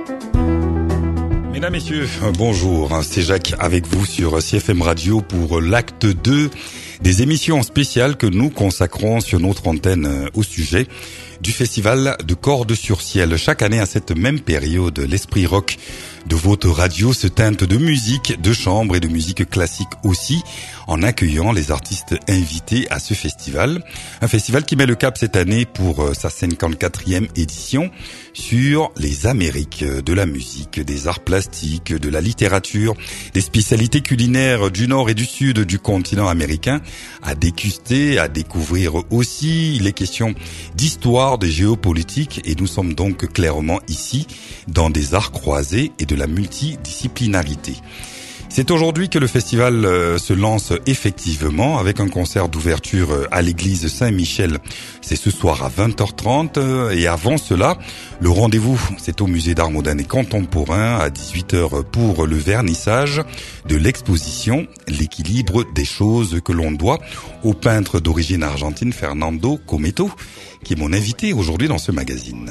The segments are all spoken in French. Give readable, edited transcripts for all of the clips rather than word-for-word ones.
Mesdames, Messieurs, bonjour, c'est Jacques avec vous sur CFM Radio pour l'acte 2 des émissions spéciales que nous consacrons sur notre antenne au sujet du festival de Cordes sur Ciel. Chaque année à cette même période, l'esprit rock de votre radio se teinte de musique de chambre et de musique classique aussi, en accueillant les artistes invités à ce festival. Un festival qui met le cap cette année pour sa 54e édition sur les Amériques de la musique, des arts plastiques, de la littérature, des spécialités culinaires du nord et du sud du continent américain, à déguster, à découvrir aussi les questions d'histoire, de géopolitique, et nous sommes donc clairement ici dans des arts croisés et de la multidisciplinarité. C'est aujourd'hui que le festival se lance effectivement avec un concert d'ouverture à l'église Saint-Michel. C'est ce soir à 20h30 et avant cela, le rendez-vous, c'est au musée d'art moderne et contemporain à 18h pour le vernissage de l'exposition L'équilibre des choses que l'on doit au peintre d'origine argentine Fernando Cometo, qui est mon invité aujourd'hui dans ce magazine.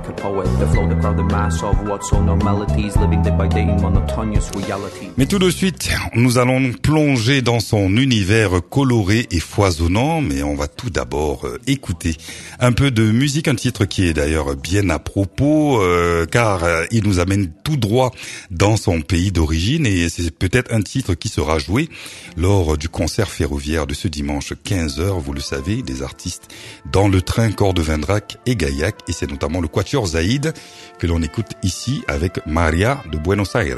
Mais tout de suite, nous allons plonger dans son univers coloré et foisonnant, mais on va tout d'abord écouter un peu de musique, un titre qui est d'ailleurs bien à propos, car il nous amène tout droit dans son pays d'origine, et c'est peut-être un titre qui sera joué lors du concert ferroviaire de ce dimanche 15h, vous le savez, des artistes dans le train Cordes Vendrac et Gaillac, et c'est notamment le Quatuor Zaïd que l'on écoute ici avec Maria de Buenos Aires.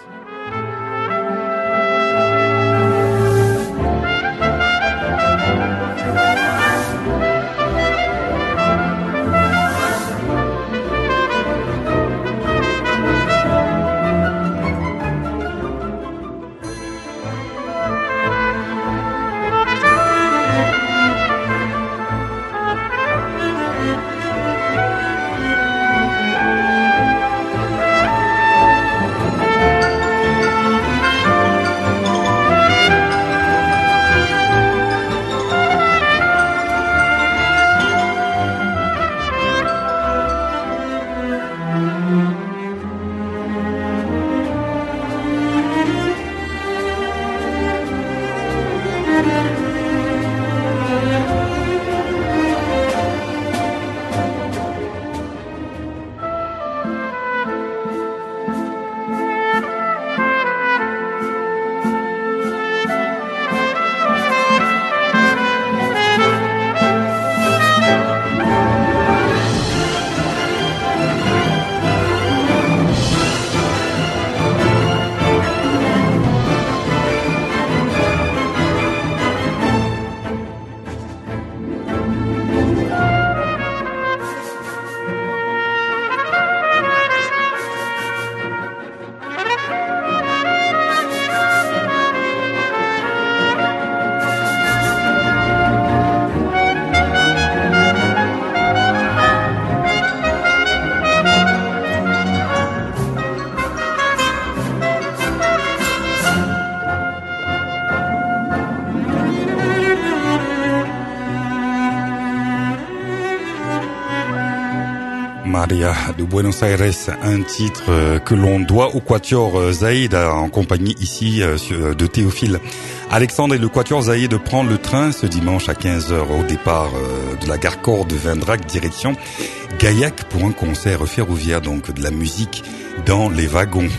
Maria de Buenos Aires, un titre que l'on doit au Quatuor Zaïd en compagnie ici de Théophile Alexandre, et le Quatuor Zaïd prend le train ce dimanche à 15h au départ de la gare Cordes Vendrac direction Gaillac pour un concert ferroviaire, donc de la musique dans les wagons.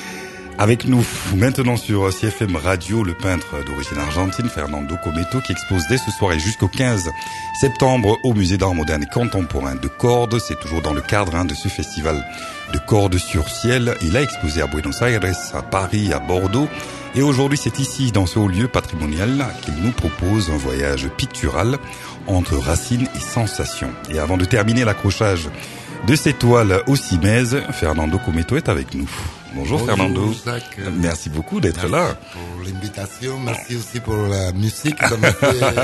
Avec nous maintenant sur CFM Radio, le peintre d'origine argentine Fernando Cometo, qui expose dès ce soir et jusqu'au 15 septembre au musée d'art moderne et contemporain de Cordes. C'est toujours dans le cadre de ce festival de Cordes sur Ciel. Il a exposé à Buenos Aires, à Paris, à Bordeaux. Et aujourd'hui, c'est ici, dans ce haut lieu patrimonial, qu'il nous propose un voyage pictural entre racines et sensations. Et avant de terminer l'accrochage de cette toile au Cimaises, Fernando Cometo est avec nous. Bonjour Fernando. Jacques. Merci beaucoup d'être là. Pour l'invitation, merci aussi pour la musique. Ça m'a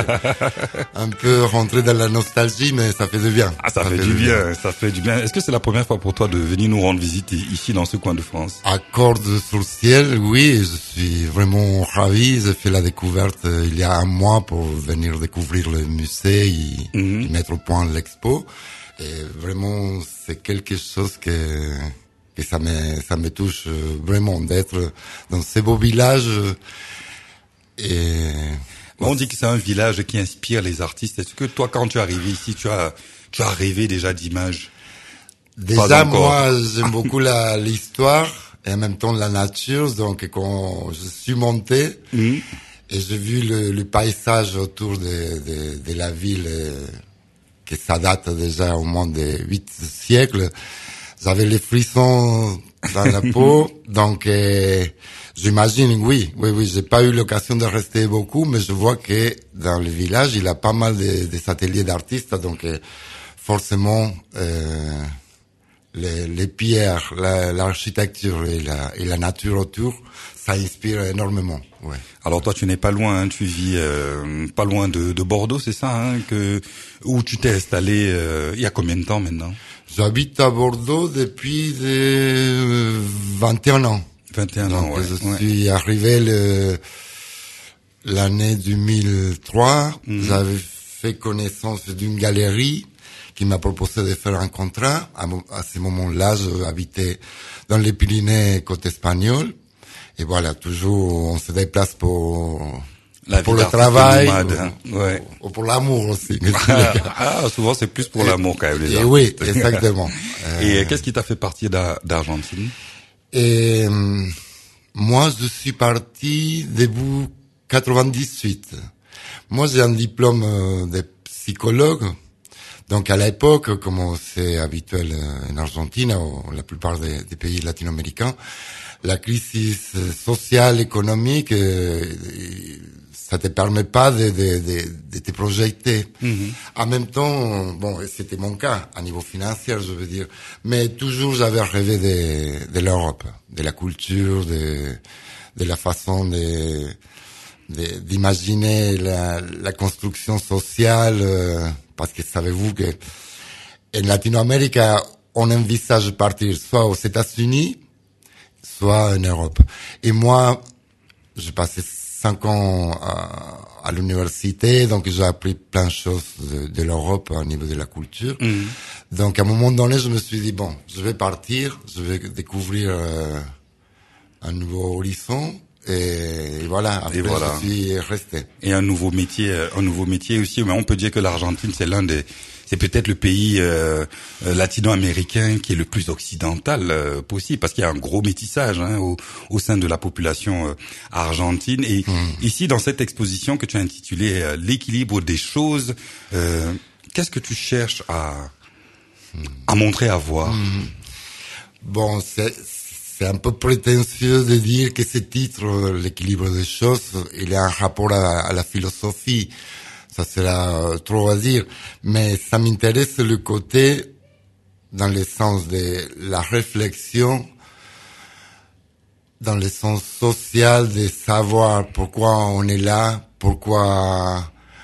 fait un peu rentrer dans la nostalgie, mais ça fait du bien. Ah, ça fait du bien, ça fait du bien. Est-ce que c'est la première fois pour toi de venir nous rendre visite ici dans ce coin de France? À Cordes sur Ciel, oui, je suis vraiment ravi. J'ai fait la découverte il y a un mois pour venir découvrir le musée et mettre au point l'expo. Et vraiment, c'est quelque chose que ça me touche vraiment d'être dans ces beaux villages. Et on dit que c'est un village qui inspire les artistes. Est-ce que toi, quand tu es arrivé ici, tu as rêvé déjà d'images? Déjà, moi, j'aime beaucoup l'histoire et en même temps la nature. Donc, quand je suis monté et j'ai vu le paysage autour de la ville, que ça date déjà au moins de 8 siècles, j'avais les frissons dans la peau. Donc, j'imagine, oui, j'ai pas eu l'occasion de rester beaucoup, mais je vois que dans le village, il y a pas mal des ateliers d'artistes. Donc, forcément, les pierres, l'architecture et la nature autour, ça inspire énormément. Ouais. Alors toi, tu n'es pas loin, hein, tu vis pas loin de Bordeaux, c'est ça, hein, où tu t'es installé il y a combien de temps maintenant? J'habite à Bordeaux depuis 21 ans. 21 ans, ouais. Je suis arrivé l'année 2003. J'avais fait connaissance d'une galerie qui m'a proposé de faire un contrat. À ce moment-là, j'habitais dans les Pyrénées côté espagnol. Et voilà, toujours, on se déplace pour le travail, ou pour l'amour aussi. Souvent c'est plus pour l'amour quand même. Et oui, exactement. Et qu'est-ce qui t'a fait partir d'Argentine? Et moi, je suis parti début 98. Moi, j'ai un diplôme de psychologue. Donc, à l'époque, comme c'est habituel en Argentine, ou la plupart des pays latino-américains, la crise sociale, économique, ça te permet pas de te projeter. En même temps, bon, c'était mon cas, à niveau financier, je veux dire. Mais toujours, j'avais rêvé de l'Europe, de la culture, de la façon d'imaginer la construction sociale, parce que savez-vous que en Latino-Amérique, on envisage partir soit aux États-Unis, soit en Europe. Et moi, j'ai passé 5 ans à l'université, donc j'ai appris plein de choses de l'Europe au niveau de la culture. Donc à un moment donné, je me suis dit, bon, je vais partir, je vais découvrir un nouveau horizon. Et voilà, après je suis resté. Et un nouveau métier aussi. Mais on peut dire que l'Argentine, c'est peut-être le pays latino-américain qui est le plus occidental possible, parce qu'il y a un gros métissage au sein de la population argentine. Et ici, dans cette exposition que tu as intitulée l'équilibre des choses, qu'est-ce que tu cherches à montrer, à voir? Bon, c'est un peu prétentieux de dire que ce titre, l'équilibre des choses, il a un rapport à la philosophie. Ça sera trop à dire. Mais ça m'intéresse le côté, dans le sens de la réflexion, dans le sens social, de savoir pourquoi on est là, pourquoi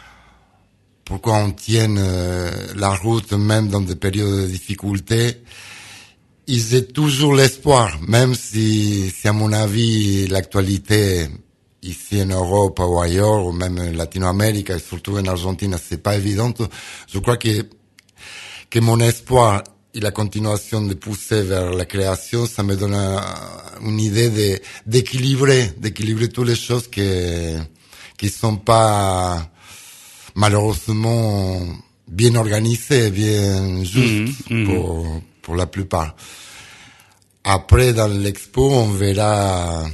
on tient la route même dans des périodes de difficulté. Ils ont toujours l'espoir, même si à mon avis, l'actualité, ici en Europe ou ailleurs, ou même en Latino-Amérique, et surtout en Argentine, c'est pas évident. Je crois que mon espoir et la continuation de pousser vers la création, ça me donne une idée d'équilibrer toutes les choses qui sont pas, malheureusement, bien organisées, bien justes pour la plupart. Après, dans l'expo, on verra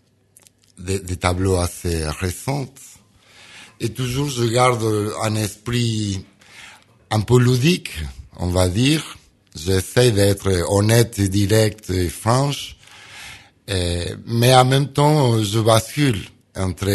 des tableaux assez récents. Et toujours, je garde un esprit un peu ludique, on va dire. J'essaie d'être honnête, direct et franche. Mais en même temps, je bascule entre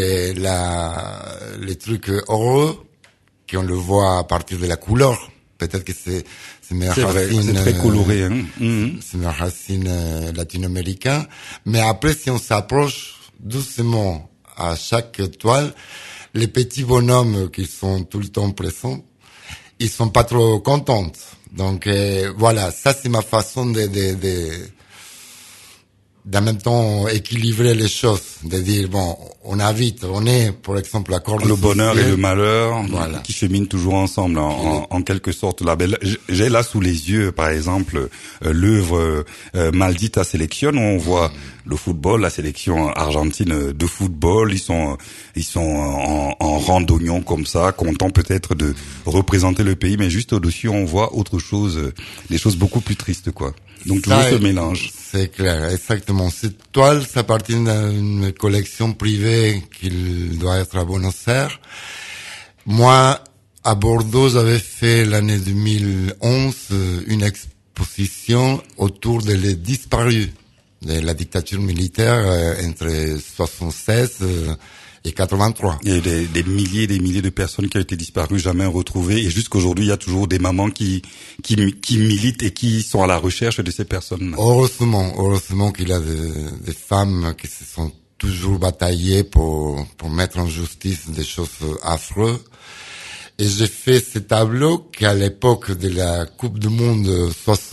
les trucs heureux, qu'on le voit à partir de la couleur. Peut-être que c'est mes racines. C'est très coloré, hein. C'est mes racines latino-américaines. Mais après, si on s'approche doucement à chaque toile, les petits bonhommes qui sont tout le temps présents, ils sont pas trop contents. Donc voilà, ça c'est ma façon de d'en même temps équilibrer les choses, de dire bon, on est, par exemple, l'accord le bonheur et le malheur, voilà, qui cheminent toujours ensemble, en quelque sorte. Là, ben, j'ai là sous les yeux, par exemple, l'œuvre Maldita Selección, où on voit le football, la sélection argentine de football. Ils sont en rang d'oignon comme ça, contents peut-être de représenter le pays, mais juste au-dessus, on voit autre chose, des choses beaucoup plus tristes, quoi. Donc toujours ce mélange. C'est clair, exactement. Cette toile, ça appartient d'une collection privée qui doit être à Buenos Aires. Moi, à Bordeaux, j'avais fait l'année 2011 une exposition autour des disparus de la dictature militaire entre 76 et 83. Il y a des milliers et des milliers de personnes qui ont été disparues, jamais retrouvées, et jusqu'aujourd'hui, il y a toujours des mamans qui militent et qui sont à la recherche de ces personnes. Heureusement qu'il y a des femmes qui se sont toujours bataillées pour mettre en justice des choses affreuses. Et j'ai fait ce tableau qu'à l'époque de la Coupe du Monde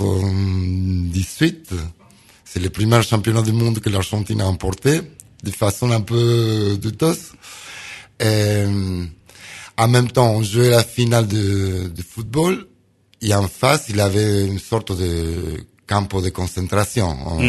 78, c'est le premier championnat du monde que l'Argentine a emporté, de façon un peu douteuse. En même temps, on jouait la finale de football, et en face, il avait une sorte de campo de concentration,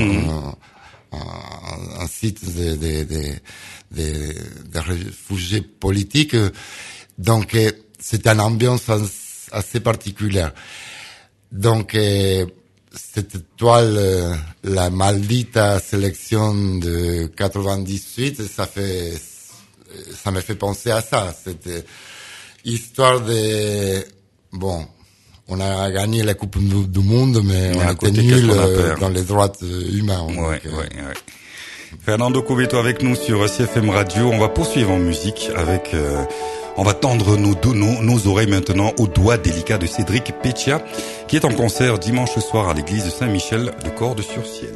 un site de réfugiés politiques. Donc, c'était une ambiance assez particulière. Donc, cette toile, la Maldita Sélection de 98, ça me fait penser à ça. C'était histoire de, bon, on a gagné la Coupe du Monde, mais on était nuls dans les droits humains. Ouais. Fernando Cubeto avec nous sur CFM Radio. On va poursuivre en musique avec, on va tendre nos oreilles maintenant au doigt délicat de Cédric Peccia, qui est en concert dimanche soir à l'église de Saint-Michel de Cordes-sur-Ciel.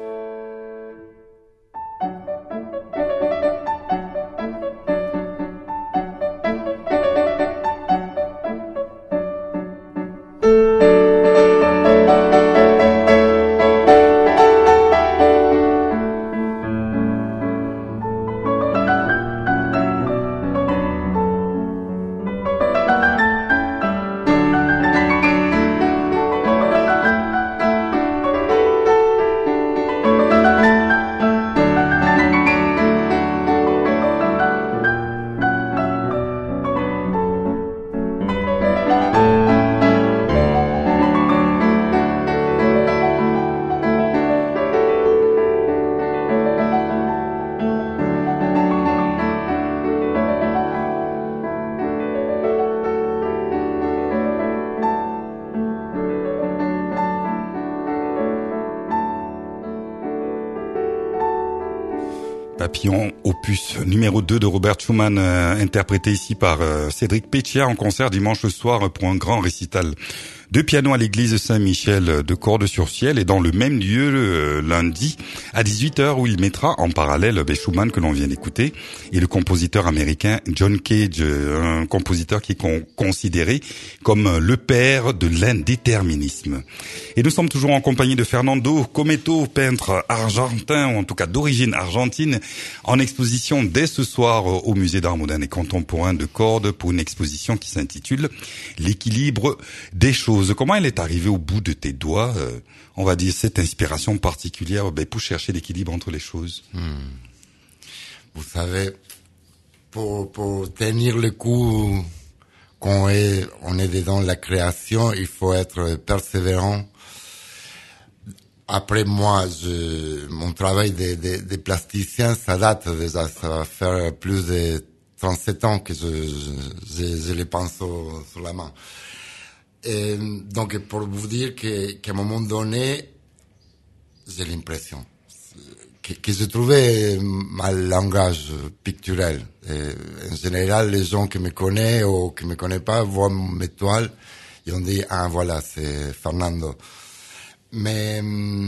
Papillon, opus numéro 2 de Robert Schumann, interprété ici par Cédric Peccia en concert dimanche soir pour un grand récital de piano à l'église Saint-Michel de Cordes-sur-Ciel, et dans le même lieu lundi à 18h, où il mettra en parallèle Schumann que l'on vient d'écouter et le compositeur américain John Cage, un compositeur qui est considéré comme le père de l'indéterminisme. Et nous sommes toujours en compagnie de Fernando Cubeto, peintre argentin, ou en tout cas d'origine argentine, en exposition dès ce soir au Musée d'Art Moderne et Contemporain de Cordes pour une exposition qui s'intitule L'équilibre des choses. Comment elle est arrivée au bout de tes doigts, on va dire, cette inspiration particulière pour chercher l'équilibre entre les choses? Vous savez, pour tenir le coup, quand on est dedans la création, il faut être persévérant. Après moi, mon travail de plasticien, ça date déjà, ça va faire plus de 37 ans que je les pinceaux sur la main. Et donc, pour vous dire qu'à un moment donné, j'ai l'impression que je trouvais ma langage picturel. Et en général, les gens qui me connaissent ou qui me connaissent pas voient mes toiles et on dit, ah voilà, c'est Fernando. Mais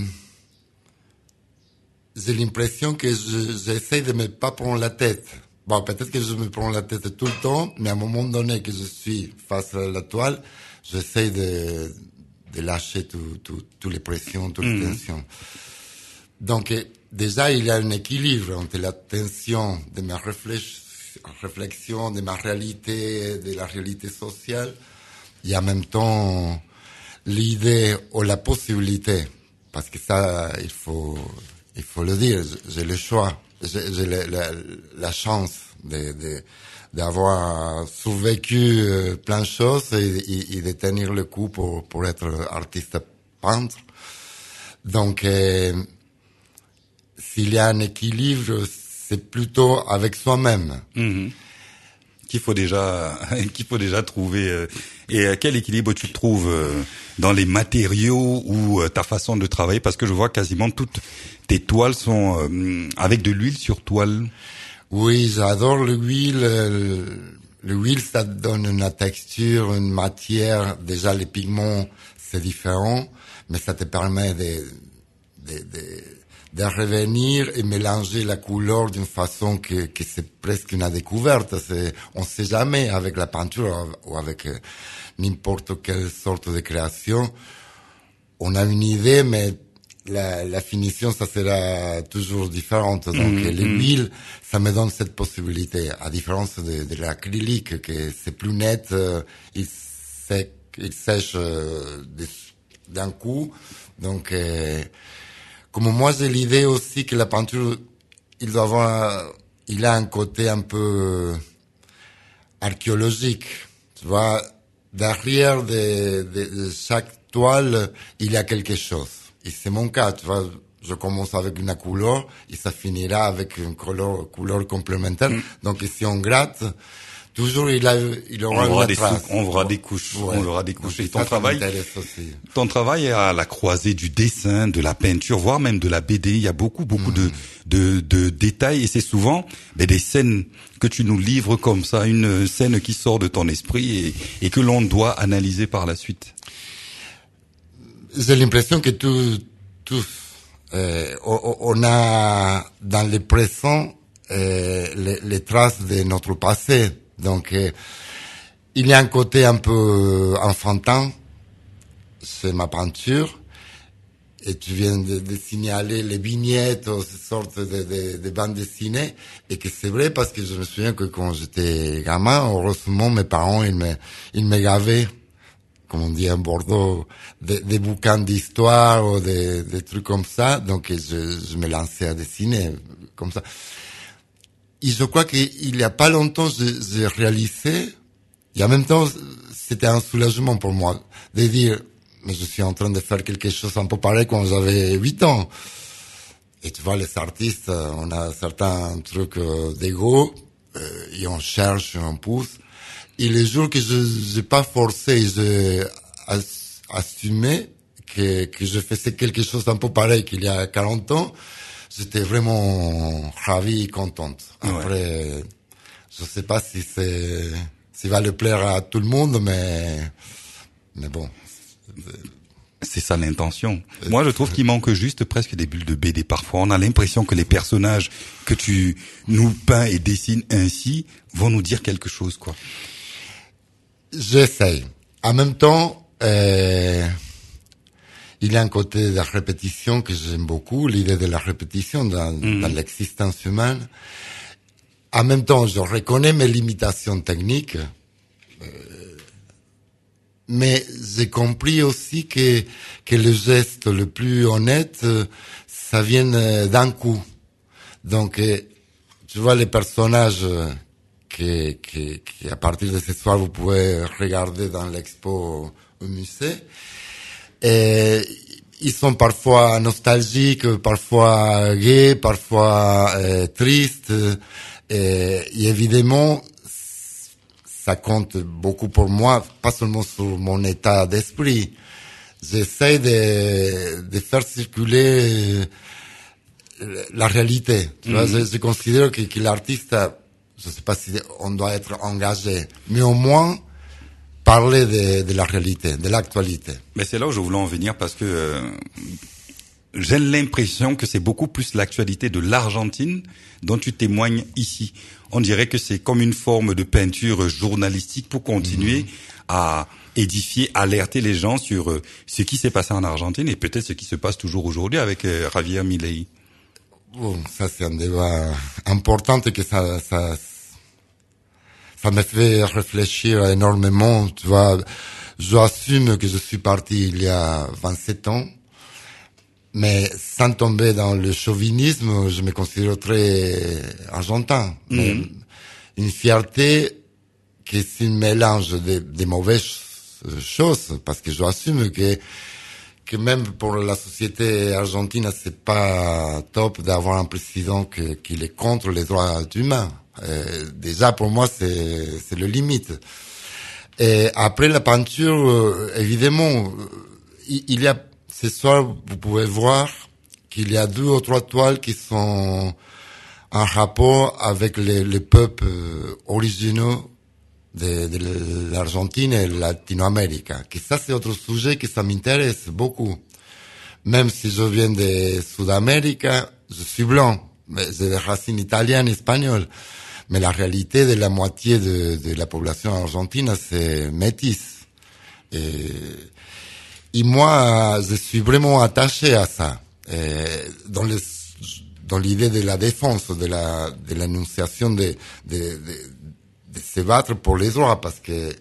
j'ai l'impression que j'essaie de me pas prendre la tête. Bon, peut-être que je me prends la tête tout le temps, mais à un moment donné que je suis face à la toile, j'essaie de lâcher toutes les pressions, toutes les tensions. Donc, déjà, il y a un équilibre entre la tension de mes réflexions, de ma réalité, de la réalité sociale, et en même temps, l'idée ou la possibilité, parce que ça, il faut le dire, j'ai le choix, j'ai la chance d'avoir survécu plein de choses et de tenir le coup pour être artiste peintre. Donc, s'il y a un équilibre, c'est plutôt avec soi-même. Qu'il faut déjà trouver. Et quel équilibre tu trouves dans les matériaux ou ta façon de travailler? Parce que je vois quasiment toutes tes toiles sont avec de l'huile sur toile. Oui, j'adore l'huile. L'huile, ça donne une texture, une matière. Déjà, les pigments, c'est différent, mais ça te permet de revenir et mélanger la couleur d'une façon que c'est presque une découverte. On sait jamais avec la peinture ou avec n'importe quelle sorte de création. On a une idée, mais la finition, ça sera toujours différente. Donc, l'huile, ça me donne cette possibilité, à différence de l'acrylique, que c'est plus net, il sèche d'un coup. Donc, comme moi, j'ai l'idée aussi que la peinture, il a un côté un peu archéologique. Tu vois, derrière de chaque toile, il y a quelque chose. Et c'est mon cas, tu vois. Je commence avec une couleur et ça finira avec une couleur complémentaire. Donc, si on gratte, toujours il aura une trace. On verra des couches. Ouais. On verra des couches. Donc, Et ton travail est à la croisée du dessin, de la peinture, voire même de la BD. Il y a beaucoup de détails et c'est souvent des scènes que tu nous livres comme ça, une scène qui sort de ton esprit et que l'on doit analyser par la suite. J'ai l'impression que tous, on a dans le présent les traces de notre passé. Donc, il y a un côté un peu enfantin, c'est ma peinture. Et tu viens de signaler les vignettes, ces sortes de bandes dessinées. Et que c'est vrai parce que je me souviens que quand j'étais gamin, heureusement, mes parents, ils me gavaient, comme on dit en Bordeaux, des bouquins d'histoire ou des trucs comme ça. Donc, je me lançais à dessiner comme ça. Et je crois qu'il y a pas longtemps, j'ai réalisé, et en même temps, c'était un soulagement pour moi, de dire, mais je suis en train de faire quelque chose un peu pareil quand j'avais 8 ans. Et tu vois, les artistes, on a certains trucs d'ego, et on cherche, on pousse. Et les jours que j'ai pas forcé, j'ai assumé que je faisais quelque chose un peu pareil qu'il y a 40 ans, j'étais vraiment ravi et contente. Après, je sais pas si va le plaire à tout le monde, mais bon. C'est ça l'intention. Moi, je trouve qu'il manque juste presque des bulles de BD. Parfois, on a l'impression que les personnages que tu nous peins et dessines ainsi vont nous dire quelque chose, quoi. J'essaye. En même temps, il y a un côté de la répétition que j'aime beaucoup, l'idée de la répétition dans l'existence humaine. En même temps, je reconnais mes limitations techniques, mais j'ai compris aussi que le geste le plus honnête, ça vient d'un coup. Donc, tu vois les personnages que à partir de ce soir vous pouvez regarder dans l'expo au musée. Et ils sont parfois nostalgiques, parfois gays, parfois tristes. Et évidemment, ça compte beaucoup pour moi, pas seulement sur mon état d'esprit. J'essaie de faire circuler la réalité. Tu vois, je considère que l'artiste, je sais pas si on doit être engagé, mais au moins parler de la réalité, de l'actualité. Mais c'est là où je voulais en venir parce que j'ai l'impression que c'est beaucoup plus l'actualité de l'Argentine dont tu témoignes ici. On dirait que c'est comme une forme de peinture journalistique pour continuer à édifier, alerter les gens sur ce qui s'est passé en Argentine et peut-être ce qui se passe toujours aujourd'hui avec Javier Milei. Bon, ça c'est un débat important et que ça me fait réfléchir énormément. Tu vois, j'assume que je suis parti il y a 27 ans, mais sans tomber dans le chauvinisme, je me considère très argentin. Mais une fierté qui est un mélange de mauvaises choses, parce que j'assume que même pour la société argentine, c'est pas top d'avoir un président qui est contre les droits humains. Déjà, pour moi, c'est le limite. Et après la peinture, évidemment, il y a, ce soir, vous pouvez voir qu'il y a 2 ou 3 toiles qui sont en rapport avec les peuples originaux de l'Argentine et Latino-Amérique. Que ça, c'est autre sujet que ça m'intéresse beaucoup. Même si je viens de Sud-Amérique, je suis blanc, mais j'ai des racines italiennes, espagnoles. Mais la réalité de la moitié de la population argentine, c'est métisse. Et moi, je suis vraiment attaché à ça. Dans l'idée de la défense, de l'annonciation de se battre pour les droits, parce que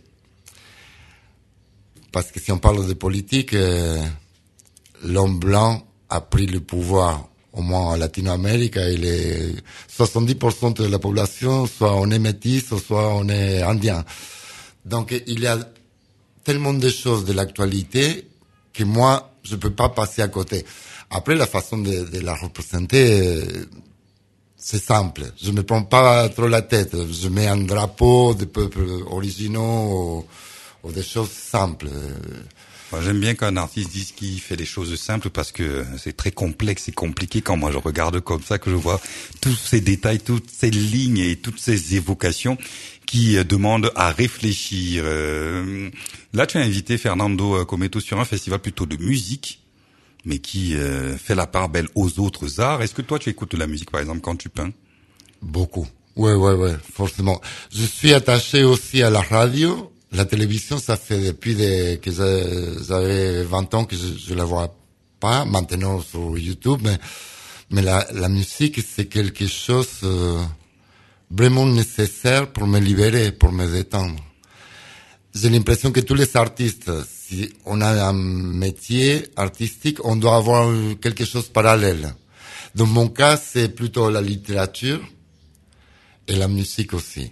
si on parle de politique, l'homme blanc a pris le pouvoir, au moins en Latino-Amérique, il est 70% de la population, soit on est métis, soit on est indien. Donc il y a tellement de choses de l'actualité que moi, je peux pas passer à côté. Après, la façon de la représenter, c'est simple. Je me prends pas trop la tête. Je mets un drapeau des peuples originaux ou des choses simples. Moi, j'aime bien quand un artiste dise qu'il fait des choses simples parce que c'est très complexe et compliqué quand moi je regarde comme ça, que je vois tous ces détails, toutes ces lignes et toutes ces évocations qui demandent à réfléchir. Là, tu as invité Fernando Cometo sur un festival plutôt de musique, mais qui fait la part belle aux autres arts. Est-ce que toi, tu écoutes de la musique, par exemple, quand tu peins? Beaucoup. Ouais, forcément. Je suis attaché aussi à la radio. La télévision, ça fait depuis que j'avais 20 ans que je la vois pas. Maintenant sur YouTube, mais la musique, c'est quelque chose vraiment nécessaire pour me libérer, pour me détendre. J'ai l'impression que tous les artistes, si on a un métier artistique, on doit avoir quelque chose de parallèle. Dans mon cas, c'est plutôt la littérature et la musique aussi.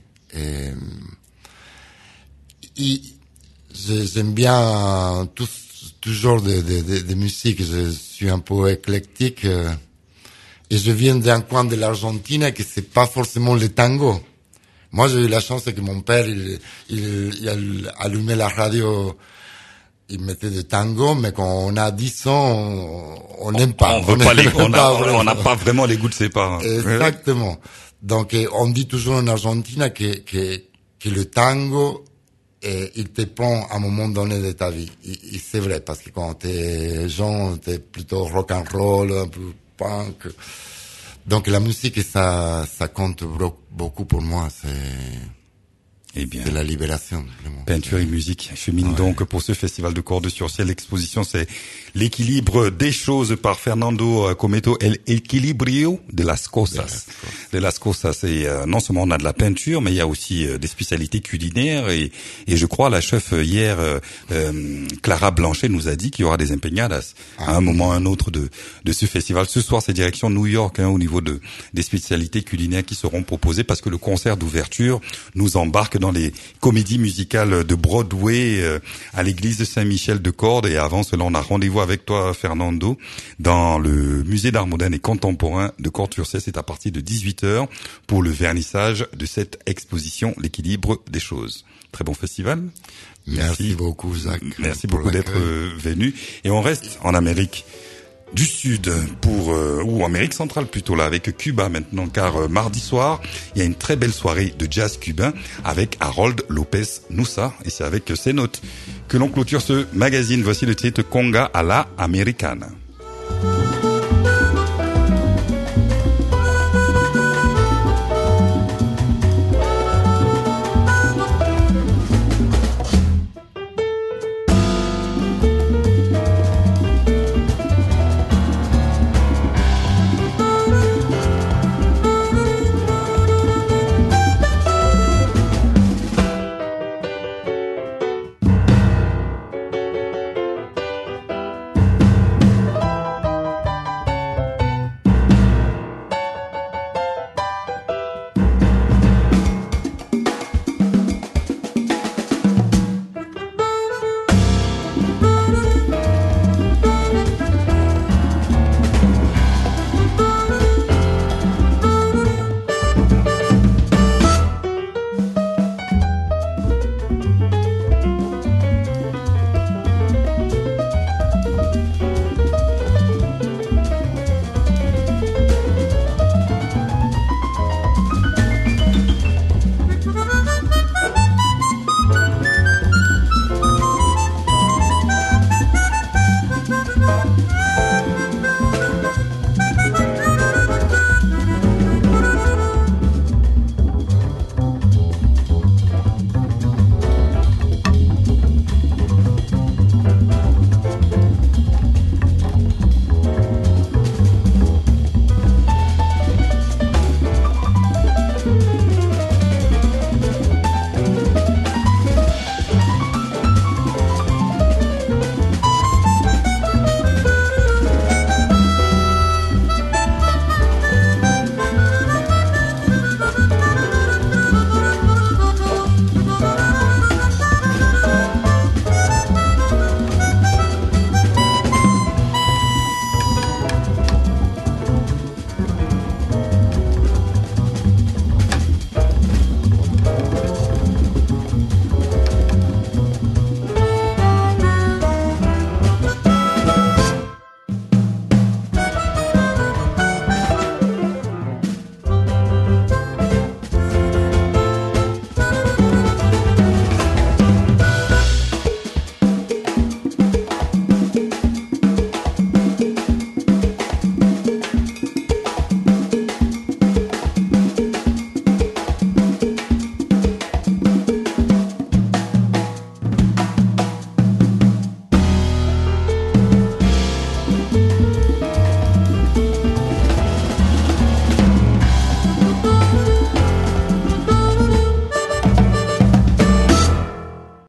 J'aime bien tout genre de musique. Je suis un peu éclectique et je viens d'un coin de l'Argentine que c'est pas forcément le tango. Moi, j'ai eu la chance que mon père, il allumait la radio, il mettait du tango, mais quand on a 10 ans, on n'aime pas. On n'a pas vraiment les goûts de ses parents. Exactement. Donc, on dit toujours en Argentine que le tango, il te prend à un moment donné de ta vie. Et c'est vrai, parce que quand t'es jeune, t'es plutôt rock and roll, un peu punk. Donc la musique, ça compte beaucoup pour moi. C'est la libération. Vraiment. Peinture et musique cheminent donc pour ce festival de Cordes sur Ciel. L'exposition, c'est l'équilibre des choses par Fernando Cometo, El Equilibrio de las Cosas. De las Cosas, et non seulement on a de la peinture, mais il y a aussi des spécialités culinaires et je crois la chef hier, Clara Blanchet, nous a dit qu'il y aura des empanadas à un moment ou un autre de ce festival. Ce soir, c'est direction New York, au niveau des spécialités culinaires qui seront proposées, parce que le concert d'ouverture nous embarque dans les comédies musicales de Broadway à l'église de Saint-Michel de Cordes. Et avant cela, on a rendez-vous avec toi, Fernando, dans le musée d'art moderne et contemporain de Cordes-sur-Ciel. C'est à partir de 18h pour le vernissage de cette exposition, l'équilibre des choses. Très bon festival. Merci beaucoup, Jacques. Merci beaucoup d'être venu. Et on reste en Amérique du Sud ou Amérique centrale plutôt, là, avec Cuba maintenant, car mardi soir, il y a une très belle soirée de jazz cubain avec Harold Lopez Nussa, et c'est avec ces notes que l'on clôture ce magazine. Voici le titre Conga a la Americana.